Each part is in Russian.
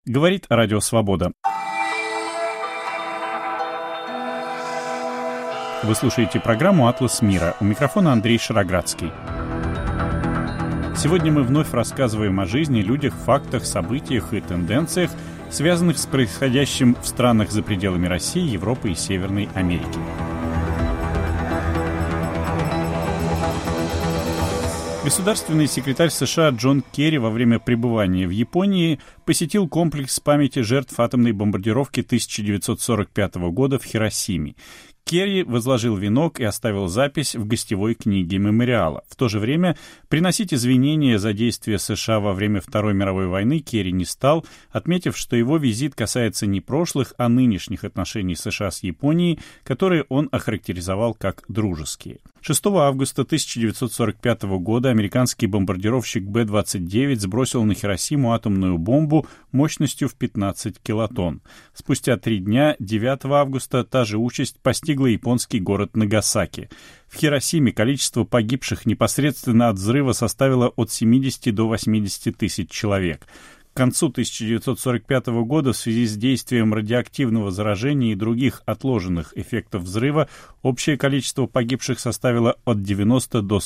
Говорит Радио Свобода. Вы слушаете программу «Атлас мира». У микрофона Андрей Шароградский. Сегодня мы вновь рассказываем о жизни, людях, фактах, событиях и тенденциях, связанных с происходящим в странах за пределами России, Европы и Северной Америки. Государственный секретарь США Джон Керри во время пребывания в Японии посетил комплекс памяти жертв атомной бомбардировки 1945 года в Хиросиме. Керри возложил венок и оставил запись в гостевой книге мемориала. В то же время приносить извинения за действия США во время Второй мировой войны Керри не стал, отметив, что его визит касается не прошлых, а нынешних отношений США с Японией, которые он охарактеризовал как дружеские. 6 августа 1945 года американский бомбардировщик Б-29 сбросил на Хиросиму атомную бомбу мощностью в 15 килотонн. Спустя 3 дня, 9 августа, та же участь постигла японский город Нагасаки. В Хиросиме количество погибших непосредственно от взрыва составило от 70 до 80 тысяч человек. К концу 1945 года в связи с действием радиоактивного заражения и других отложенных эффектов взрыва общее количество погибших составило от 90 до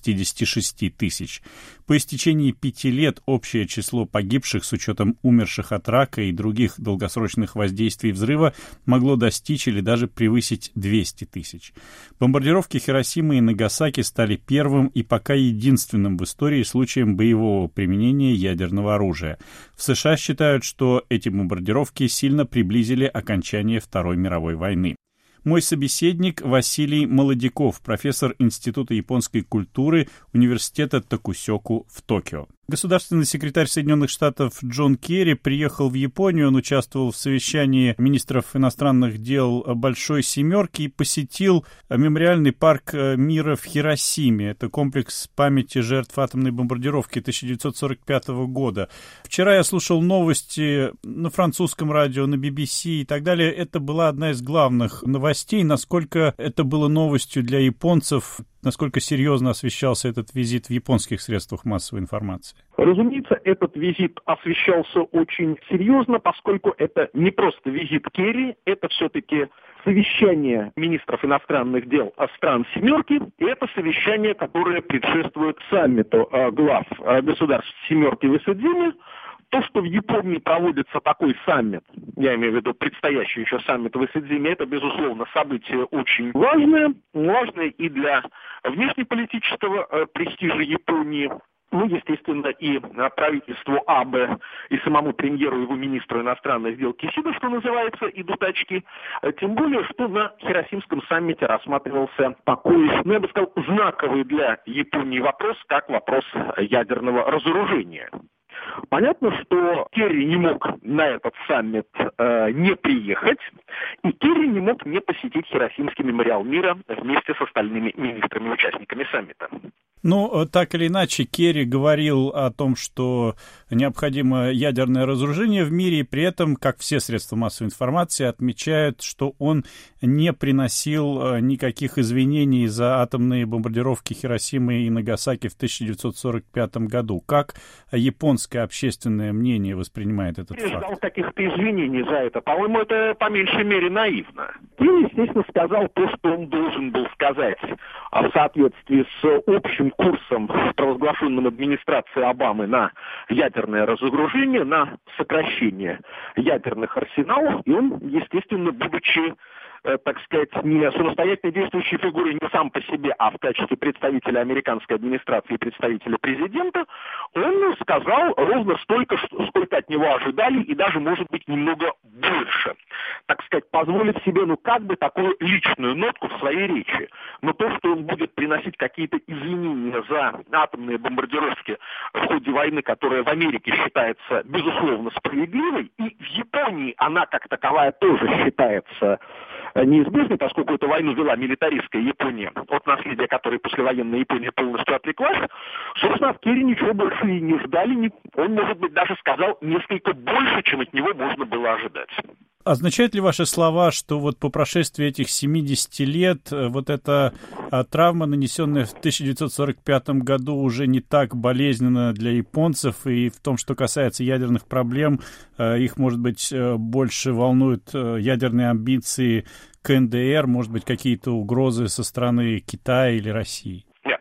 166 тысяч. По истечении 5 лет общее число погибших с учетом умерших от рака и других долгосрочных воздействий взрыва могло достичь или даже превысить 200 тысяч. Бомбардировки Хиросимы и Нагасаки стали первым и пока единственным в истории случаем боевого применения ядерного оружия. В США считают, что эти бомбардировки сильно приблизили окончание Второй мировой войны. Мой собеседник Василий Молодяков, профессор Института японской культуры Университета Токусёку в Токио. Государственный секретарь Соединенных Штатов Джон Керри приехал в Японию, он участвовал в совещании министров иностранных дел Большой Семерки и посетил мемориальный парк мира в Хиросиме. Это комплекс памяти жертв атомной бомбардировки 1945 года. Вчера я слушал новости на французском радио, на BBC и так далее. Это была одна из главных новостей. Насколько это было новостью для японцев, насколько серьезно освещался этот визит в японских средствах массовой информации? Разумеется, этот визит освещался очень серьезно, поскольку это не просто визит Керри, это все-таки совещание министров иностранных дел стран «семерки», и это совещание, которое предшествует саммиту глав государств «семерки» в Исэдзиме. То, что в Японии проводится такой саммит, я имею в виду предстоящий еще саммит в Исэдзиме, это, безусловно, событие очень важное и для внешнеполитического престижа Японии, естественно, и правительству Абе, и самому премьеру, его министру иностранных дел Кисидо, что называется, идут очки. Тем более, что на Хиросимском саммите рассматривался такой, я бы сказал, знаковый для Японии вопрос, как вопрос ядерного разоружения. Понятно, что Керри не мог на этот саммит не приехать, и Керри не мог не посетить Хиросимский мемориал мира вместе с остальными министрами-участниками саммита. Так или иначе, Керри говорил о том, что необходимо ядерное разоружение в мире, и при этом, как все средства массовой информации, отмечают, что он не приносил никаких извинений за атомные бомбардировки Хиросимы и Нагасаки в 1945 году. Как японское общественное мнение воспринимает этот факт? Ждал каких-то извинений за это. По-моему, это по меньшей мере наивно. Керри, естественно, сказал то, что он должен был сказать в соответствии с общим курсом, провозглашенным администрацией Обамы на ядерное разоружение, на сокращение ядерных арсеналов. И он, естественно, будучи, так сказать, не самостоятельно действующей фигурой не сам по себе, а в качестве представителя американской администрации и представителя президента, он сказал ровно столько, сколько от него ожидали, и даже, может быть, немного больше. Так сказать, позволив себе, такую личную нотку в своей речи. Но то, что он будет приносить какие-то извинения за атомные бомбардировки в ходе войны, которая в Америке считается, безусловно, справедливой, и в Японии она как таковая тоже считается неизбежной, поскольку эту войну вела милитаристская Япония, от наследия которой послевоенная Япония полностью отвлеклась, собственно, от Керри ничего больше и не ждали. Он, может быть, даже сказал несколько больше, чем от него можно было ожидать. Означают ли ваши слова, что вот по прошествии этих 70 лет вот эта травма, нанесенная в 1945 году, уже не так болезненна для японцев, и в том, что касается ядерных проблем, их, может быть, больше волнуют ядерные амбиции КНДР, может быть, какие-то угрозы со стороны Китая или России?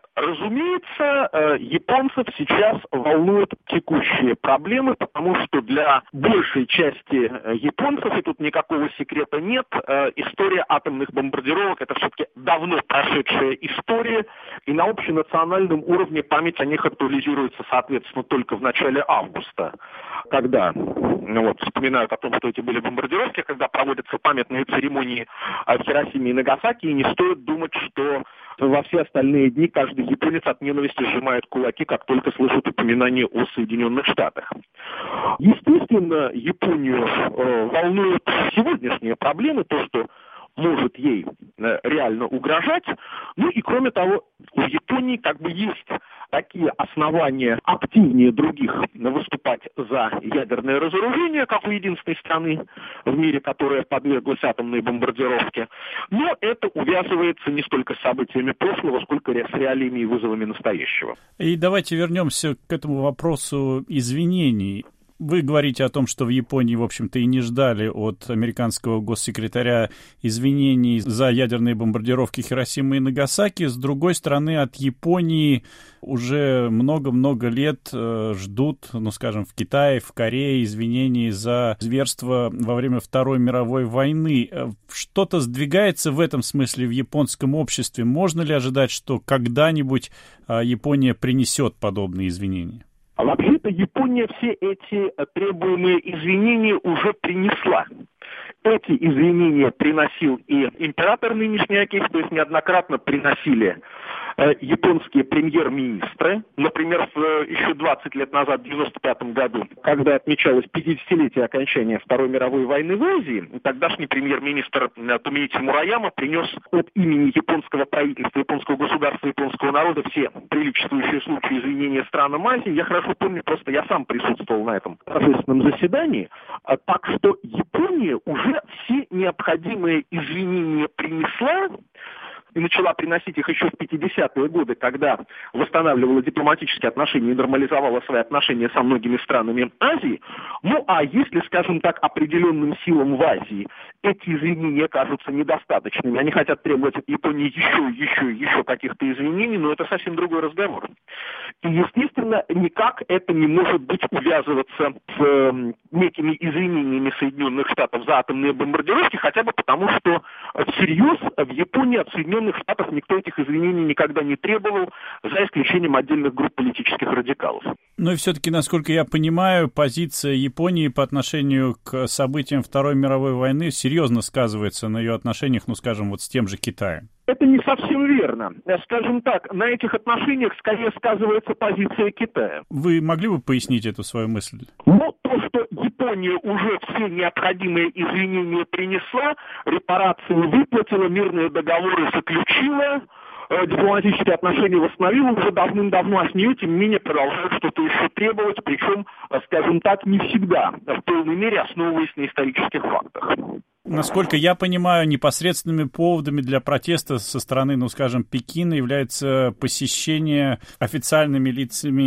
Разумеется, японцев сейчас волнуют текущие проблемы, потому что для большей части японцев, и тут никакого секрета нет, история атомных бомбардировок — это все-таки давно прошедшая история, и на общенациональном уровне память о них актуализируется, соответственно, только в начале августа, когда вспоминают о том, что эти были бомбардировки, когда проводятся памятные церемонии в Хиросиме и Нагасаки, и не стоит думать, что во все остальные дни каждый японец от ненависти сжимает кулаки, как только слышит упоминание о Соединенных Штатах. Естественно, Японию волнуют сегодняшние проблемы, то, что может ей реально угрожать. Ну и кроме того, у Японии есть такие основания активнее других выступать за ядерное разоружение, как у единственной страны в мире, которая подверглась атомной бомбардировке. Но это увязывается не столько с событиями прошлого, сколько с реалиями и вызовами настоящего. И давайте вернемся к этому вопросу извинений. Вы говорите о том, что в Японии, в общем-то, и не ждали от американского госсекретаря извинений за ядерные бомбардировки Хиросимы и Нагасаки. С другой стороны, от Японии уже много-много лет ждут, в Китае, в Корее извинений за зверство во время Второй мировой войны. Что-то сдвигается в этом смысле в японском обществе? Можно ли ожидать, что когда-нибудь Япония принесет подобные извинения? А вообще-то Япония все эти требуемые извинения уже принесла. Эти извинения приносил и император нынешний Акихито, то есть неоднократно приносили японские премьер-министры. Например, еще 20 лет назад, в 1995 году, когда отмечалось 50-летие окончания Второй мировой войны в Азии, тогдашний премьер-министр Томиити Мураяма принес от имени японского правительства, японского государства, японского народа все приличествующие случаи извинения странам Азии. Я хорошо помню, просто я сам присутствовал на этом торжественном заседании. Так что Япония уже все необходимые извинения принесла, и начала приносить их еще в 50-е годы, когда восстанавливала дипломатические отношения и нормализовала свои отношения со многими странами Азии. Ну, а если, скажем так, определенным силам в Азии эти извинения кажутся недостаточными, они хотят требовать от Японии еще каких-то извинений, но это совсем другой разговор. И, естественно, никак это не может быть увязываться с некими извинениями Соединенных Штатов за атомные бомбардировки, хотя бы потому, что всерьез в Японии от Соединенных Штатов никто этих извинений никогда не требовал, за исключением отдельных групп политических радикалов. Ну и все-таки, насколько я понимаю, позиция Японии по отношению к событиям Второй мировой войны серьезно сказывается на ее отношениях, с тем же Китаем. Это не совсем верно. Скажем так, на этих отношениях скорее сказывается позиция Китая. Вы могли бы пояснить эту свою мысль? То, что Япония уже все необходимые извинения принесла, репарации выплатила, мирные договоры заключила, дипломатические отношения восстановила уже давным-давно, а с нее, тем не менее, продолжают что-то еще требовать, причем, скажем так, не всегда в полной мере основываясь на исторических фактах. Насколько я понимаю, непосредственными поводами для протеста со стороны, Пекина является посещение официальными лицами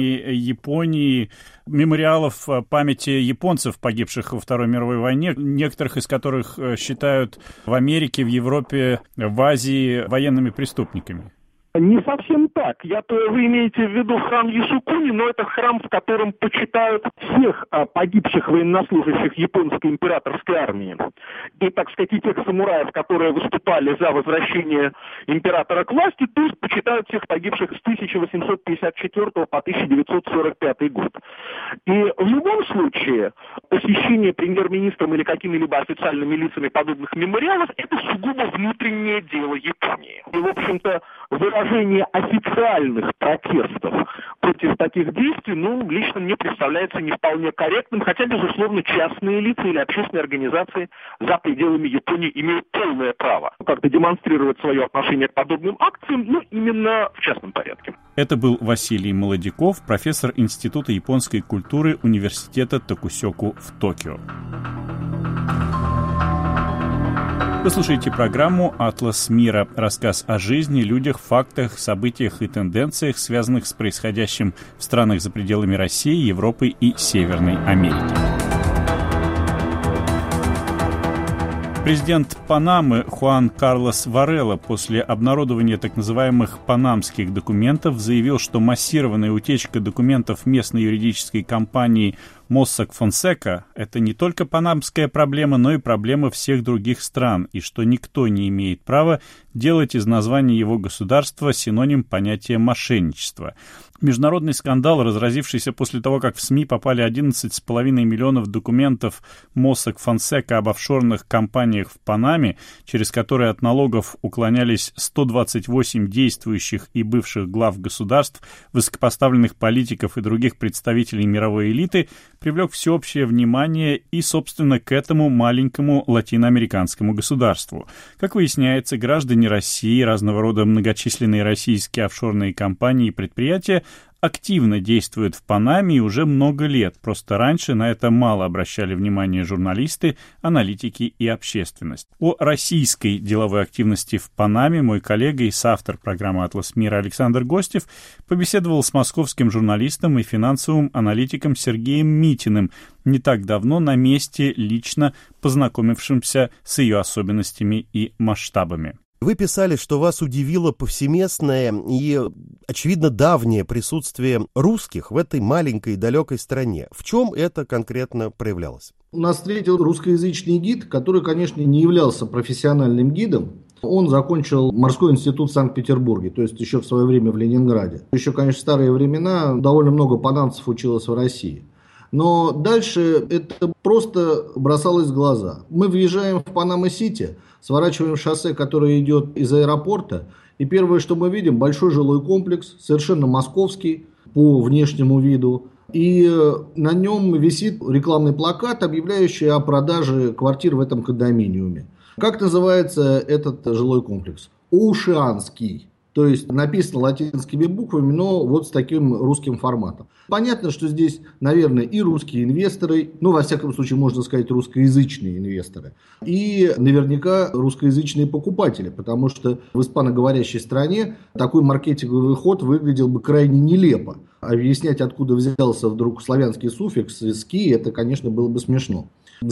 Японии мемориалов памяти японцев, погибших во Второй мировой войне, некоторых из которых считают в Америке, в Европе, в Азии военными преступниками. Не совсем так. Вы имеете в виду храм Ясукуни, но это храм, в котором почитают всех погибших военнослужащих японской императорской армии. И, так сказать, и тех самураев, которые выступали за возвращение императора к власти, то есть почитают всех погибших с 1854 по 1945 год. И в любом случае посещение премьер-министром или какими-либо официальными лицами подобных мемориалов — это сугубо внутреннее дело Японии. И, в общем-то, выражение официальных протестов против таких действий, лично мне представляется не вполне корректным, хотя, безусловно, частные лица или общественные организации за пределами Японии имеют полное право как-то демонстрировать свое отношение к подобным акциям, именно в частном порядке. Это был Василий Молодяков, профессор Института японской культуры Университета Токусёку в Токио. Вы слушаете программу «Атлас мира». Рассказ о жизни, людях, фактах, событиях и тенденциях, связанных с происходящим в странах за пределами России, Европы и Северной Америки. Президент Панамы Хуан Карлос Варела после обнародования так называемых панамских документов заявил, что массированная утечка документов местной юридической компании Mossack Fonseca – это не только панамская проблема, но и проблема всех других стран, и что никто не имеет права делать из названия его государства синоним понятия мошенничества. Международный скандал, разразившийся после того, как в СМИ попали 11,5 миллионов документов Mossack Fonseca об офшорных компаниях в Панаме, через которые от налогов уклонялись 128 действующих и бывших глав государств, высокопоставленных политиков и других представителей мировой элиты, привлек всеобщее внимание и, собственно, к этому маленькому латиноамериканскому государству. Как выясняется, граждане России, разного рода многочисленные российские офшорные компании и предприятия активно действуют в Панаме и уже много лет. Просто раньше на это мало обращали внимание журналисты, аналитики и общественность. О российской деловой активности в Панаме мой коллега и соавтор программы «Атлас мира» Александр Гостев побеседовал с московским журналистом и финансовым аналитиком Сергеем Митиным, не так давно на месте, лично познакомившимся с ее особенностями и масштабами. Вы писали, что вас удивило повсеместное и, очевидно, давнее присутствие русских в этой маленькой и далекой стране. В чем это конкретно проявлялось? Нас встретил русскоязычный гид, который, конечно, не являлся профессиональным гидом. Он закончил морской институт в Санкт-Петербурге, то есть еще в свое время в Ленинграде. Еще, конечно, в старые времена довольно много панамцев училось в России. Но дальше это просто бросалось в глаза. Мы въезжаем в Панама-Сити, сворачиваем шоссе, которое идет из аэропорта, и первое, что мы видим, большой жилой комплекс, совершенно московский по внешнему виду, и на нем висит рекламный плакат, объявляющий о продаже квартир в этом кондоминиуме. Как называется этот жилой комплекс? Оушианский. То есть написано латинскими буквами, но вот с таким русским форматом. Понятно, что здесь, наверное, и русские инвесторы, ну, во всяком случае, можно сказать, русскоязычные инвесторы, и наверняка русскоязычные покупатели, потому что в испаноговорящей стране такой маркетинговый ход выглядел бы крайне нелепо. Объяснять, откуда взялся вдруг славянский суффикс «ски», это, конечно, было бы смешно.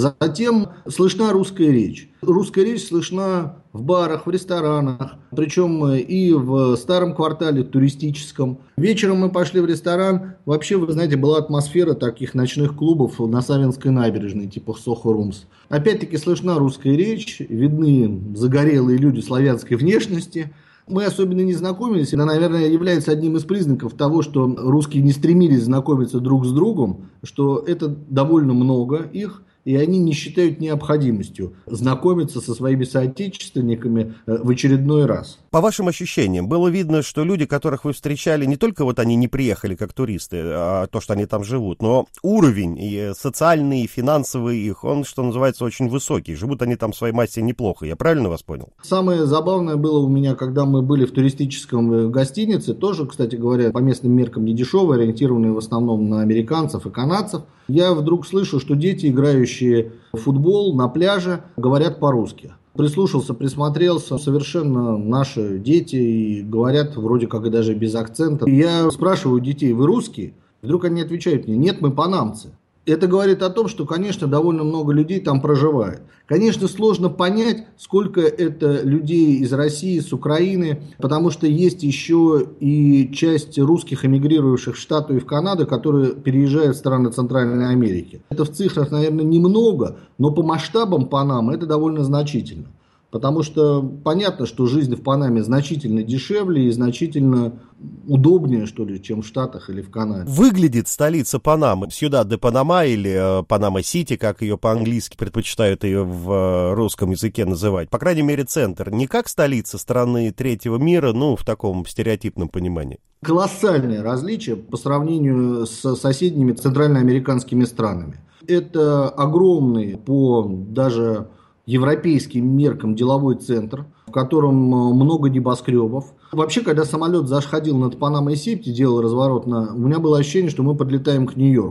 Затем слышна русская речь. Русская речь слышна в барах, в ресторанах, причем и в старом квартале туристическом. Вечером мы пошли в ресторан. Вообще, вы знаете, была атмосфера таких ночных клубов на Савинской набережной, типа Сохо Румс. Опять-таки слышна русская речь, видны загорелые люди славянской внешности. Мы особенно не знакомились, это, наверное, является одним из признаков того, что русские не стремились знакомиться друг с другом, что это довольно много их, и они не считают необходимостью знакомиться со своими соотечественниками в очередной раз. По вашим ощущениям, было видно, что люди, которых вы встречали, не только вот они не приехали как туристы, а то, что они там живут, но уровень и социальный, и финансовый их, он, что называется, очень высокий. Живут они там в своей массе неплохо. Я правильно вас понял? Самое забавное было у меня, когда мы были в туристическом гостинице, тоже, кстати говоря, по местным меркам не дешевые, ориентированные в основном на американцев и канадцев. Я вдруг слышу, что дети, играющие в футбол на пляже, говорят по-русски. Прислушался, присмотрелся, совершенно наши дети, и говорят вроде как и даже без акцента. И я спрашиваю детей: вы русские? Вдруг они отвечают мне: нет, мы панамцы. Это говорит о том, что, конечно, довольно много людей там проживает. Конечно, сложно понять, сколько это людей из России, с Украины, потому что есть еще и часть русских, эмигрировавших в Штаты и в Канаду, которые переезжают в страны Центральной Америки. Это в цифрах, наверное, немного, но по масштабам Панамы это довольно значительно. Потому что понятно, что жизнь в Панаме значительно дешевле и значительно удобнее, что ли, чем в Штатах или в Канаде. Выглядит столица Панамы, Сьюдад-де-Панама или Панама-Сити, как ее по-английски предпочитают ее в русском языке называть. По крайней мере, центр. Не как столица страны третьего мира, ну, в таком стереотипном понимании. Колоссальное различие по сравнению с соседними центральноамериканскими странами. Это огромный по даже европейским меркам деловой центр, в котором много небоскребов. Вообще, когда самолет заходил над Панамой-Сити, делал разворот, у меня было ощущение, что мы подлетаем к Нью-Йорку.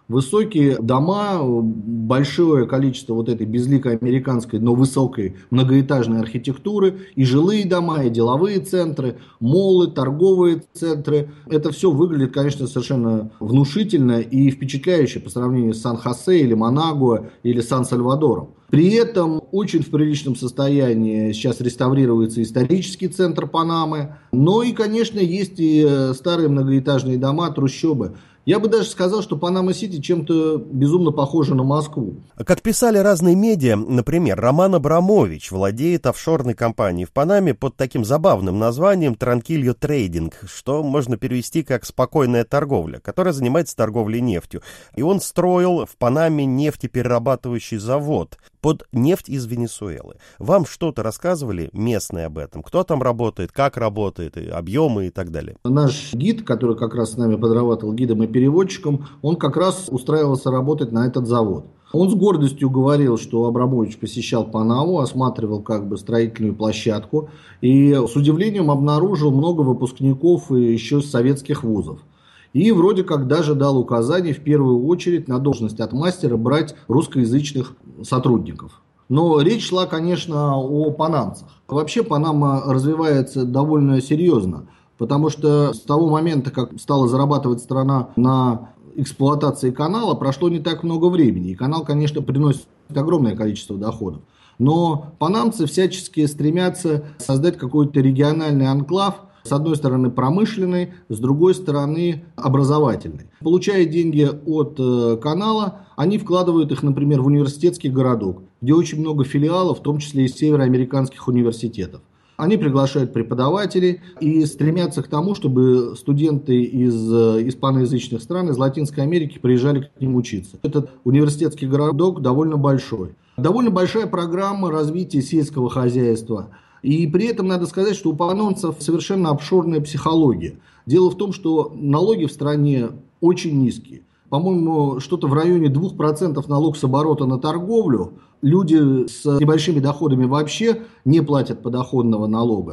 Высокие дома, большое количество вот этой безликой американской, но высокой многоэтажной архитектуры, и жилые дома, и деловые центры, моллы, торговые центры. Это все выглядит, конечно, совершенно внушительно и впечатляюще по сравнению с Сан-Хосе или Манагуа или Сан-Сальвадором. При этом очень в приличном состоянии сейчас реставрируется исторический центр Панамы. Но и, конечно, есть и старые многоэтажные дома, трущобы. Я бы даже сказал, что Панама-Сити чем-то безумно похожа на Москву. Как писали разные медиа, например, Роман Абрамович владеет офшорной компанией в Панаме под таким забавным названием «Транкильо Трейдинг», что можно перевести как «спокойная торговля», которая занимается торговлей нефтью. И он строил в Панаме нефтеперерабатывающий завод под нефть из Венесуэлы. Вам что-то рассказывали местные об этом? Кто там работает, как работает, и объемы и так далее? Наш гид, который как раз с нами подрабатывал гидом и переводчиком, он как раз устраивался работать на этот завод. Он с гордостью говорил, что Абрамович посещал Панаму, осматривал как бы строительную площадку и с удивлением обнаружил много выпускников еще из советских вузов. И вроде как даже дал указание в первую очередь на должность отмастера брать русскоязычных сотрудников. Но речь шла, конечно, о панамцах. Вообще Панама развивается довольно серьезно, потому что с того момента, как стала зарабатывать страна на эксплуатации канала, прошло не так много времени. И канал, конечно, приносит огромное количество доходов. Но панамцы всячески стремятся создать какой-то региональный анклав, с одной стороны промышленный, с другой стороны образовательный. Получая деньги от канала, они вкладывают их, например, в университетский городок, где очень много филиалов, в том числе из североамериканских университетов. Они приглашают преподавателей и стремятся к тому, чтобы студенты из испаноязычных стран, из Латинской Америки приезжали к ним учиться. Этот университетский городок довольно большой. Довольно большая программа развития сельского хозяйства. И при этом надо сказать, что у панамцев совершенно офшорная психология. Дело в том, что налоги в стране очень низкие. По-моему, что-то в районе 2% налог с оборота на торговлю. Люди с небольшими доходами вообще не платят подоходного налога.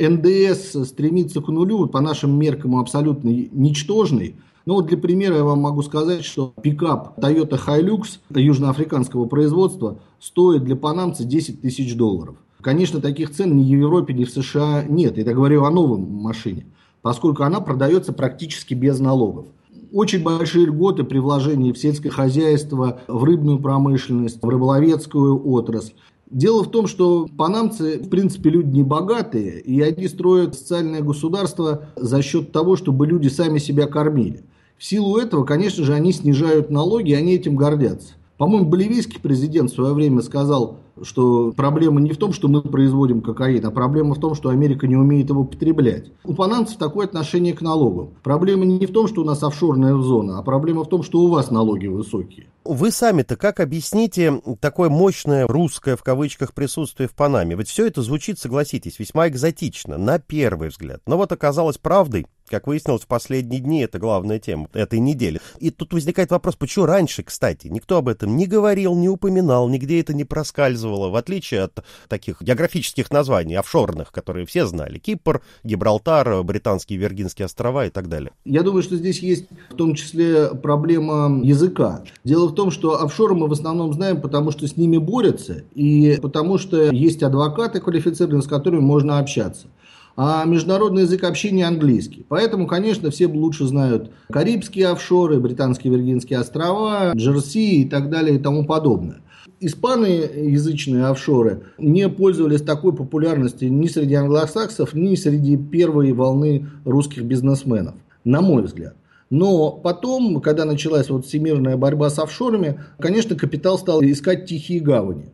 НДС стремится к нулю, по нашим меркам абсолютно ничтожный. Но вот для примера я вам могу сказать, что пикап Toyota Hilux южноафриканского производства стоит для панамца $10 тысяч. Конечно, таких цен ни в Европе, ни в США нет. Я говорю о новой машине, поскольку она продается практически без налогов. Очень большие льготы при вложении в сельское хозяйство, в рыбную промышленность, в рыболовецкую отрасль. Дело в том, что панамцы, в принципе, люди не богатые, и они строят социальное государство за счет того, чтобы люди сами себя кормили. В силу этого, конечно же, они снижают налоги, и они этим гордятся. По-моему, боливийский президент в свое время сказал, что проблема не в том, что мы производим кокаин, а проблема в том, что Америка не умеет его потреблять. У панамцев такое отношение к налогам. Проблема не в том, что у нас офшорная зона, а проблема в том, что у вас налоги высокие. Вы сами-то как объясните такое мощное русское, в кавычках, присутствие в Панаме? Ведь все это звучит, согласитесь, весьма экзотично, на первый взгляд. Но вот оказалось правдой. Как выяснилось, в последние дни это главная тема этой недели. И тут возникает вопрос, почему раньше, кстати, никто об этом не говорил, не упоминал, нигде это не проскальзывало, в отличие от таких географических названий, офшорных, которые все знали. Кипр, Гибралтар, Британские Виргинские острова и так далее. Я думаю, что здесь есть в том числе проблема языка. Дело в том, что офшоры мы в основном знаем, потому что с ними борются, и потому что есть адвокаты квалифицированные, с которыми можно общаться. А международный язык общения английский. Поэтому, конечно, все лучше знают Карибские офшоры, Британские Виргинские острова, Джерси и так далее и тому подобное. Испаноязычные офшоры не пользовались такой популярностью ни среди англосаксов, ни среди первой волны русских бизнесменов, на мой взгляд. Но потом, когда началась вот всемирная борьба с офшорами, конечно, капитал стал искать тихие гавани.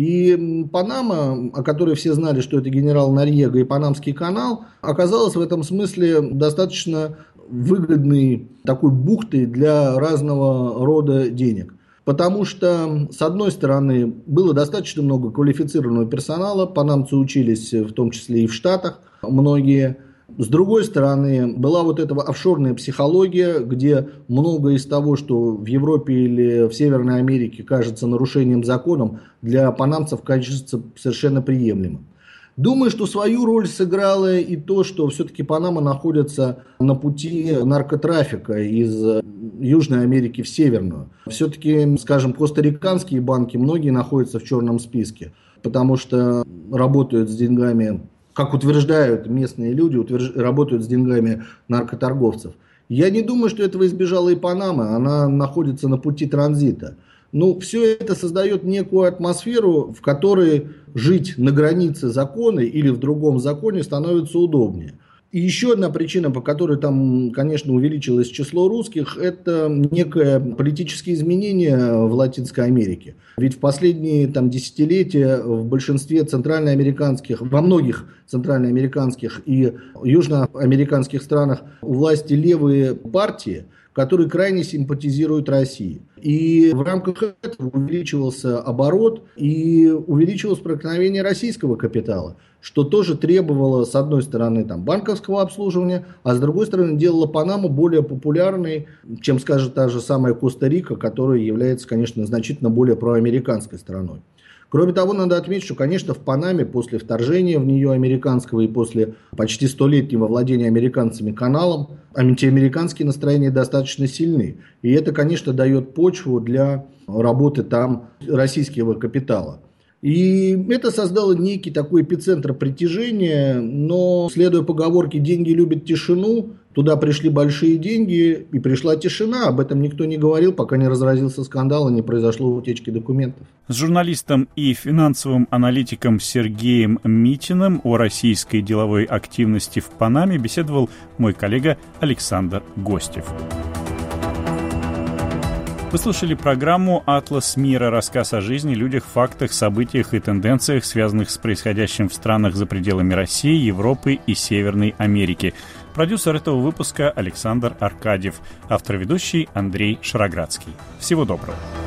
И Панама, о которой все знали, что это генерал Норьего и Панамский канал, оказалась в этом смысле достаточно выгодной такой бухтой для разного рода денег. Потому что, с одной стороны, было достаточно много квалифицированного персонала, панамцы учились в том числе и в Штатах, многие. С другой стороны, была вот эта офшорная психология, где многое из того, что в Европе или в Северной Америке кажется нарушением законом, для панамцев кажется совершенно приемлемым. Думаю, что свою роль сыграло и то, что все-таки Панама находится на пути наркотрафика из Южной Америки в Северную. Все-таки, скажем, костариканские банки, многие находятся в черном списке, потому что работают с деньгами, как утверждают местные люди, работают с деньгами наркоторговцев. Я не думаю, что этого избежала и Панама, она находится на пути транзита. Но все это создает некую атмосферу, в которой жить на границе закона или в другом законе становится удобнее. И еще одна причина, по которой там, конечно, увеличилось число русских, это некое политические изменения в Латинской Америке. Ведь в последние десятилетия в большинстве центральноамериканских, во многих центральноамериканских и южноамериканских странах у власти левые партии, которые крайне симпатизируют России. И в рамках этого увеличивался оборот и увеличилось проникновение российского капитала, что тоже требовало, с одной стороны, банковского обслуживания, а с другой стороны, делало Панаму более популярной, чем, скажем, та же самая Коста-Рика, которая является, конечно, значительно более проамериканской страной. Кроме того, надо отметить, что, конечно, в Панаме после вторжения в нее американского и после почти столетнего владения американцами каналом, антиамериканские настроения достаточно сильны. И это, конечно, дает почву для работы там российского капитала. И это создало некий такой эпицентр притяжения, но, следуя поговорке «деньги любят тишину», туда пришли большие деньги и пришла тишина. Об этом никто не говорил, пока не разразился скандал и не произошло утечки документов. С журналистом и финансовым аналитиком Сергеем Митиным о российской деловой активности в Панаме беседовал мой коллега Александр Гостев. Вы слушали программу «Атлас мира. Рассказ о жизни, людях, фактах, событиях и тенденциях, связанных с происходящим в странах за пределами России, Европы и Северной Америки». Продюсер этого выпуска Александр Аркадьев. Автор-ведущий Андрей Шароградский. Всего доброго.